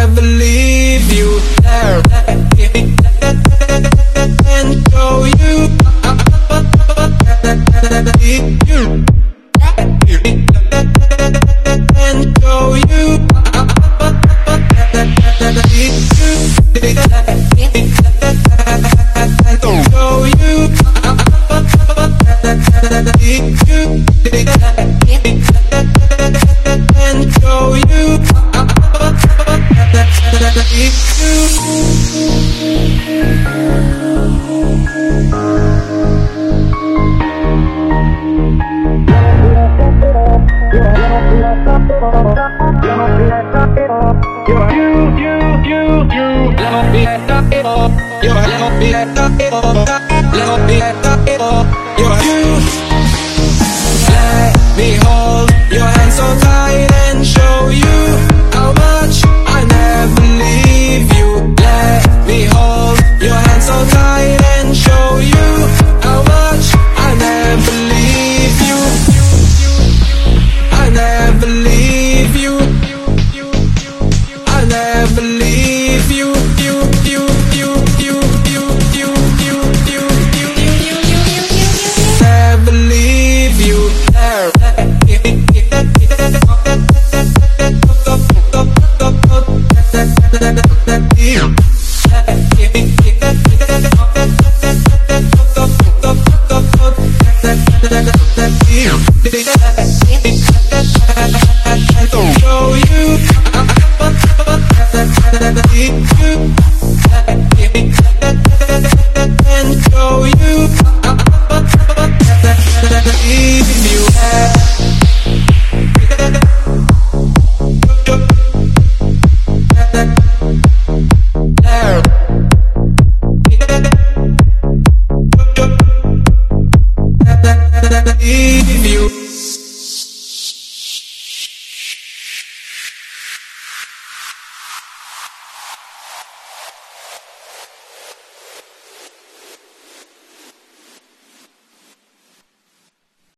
never leave you there and show you and show you let me hold your hand so tight and show you how much I never leave you. Let me hold your hand so tight and show you how much I never leave you. I never leave you. I never leave you. Never leave you there. Show you and show you if you have if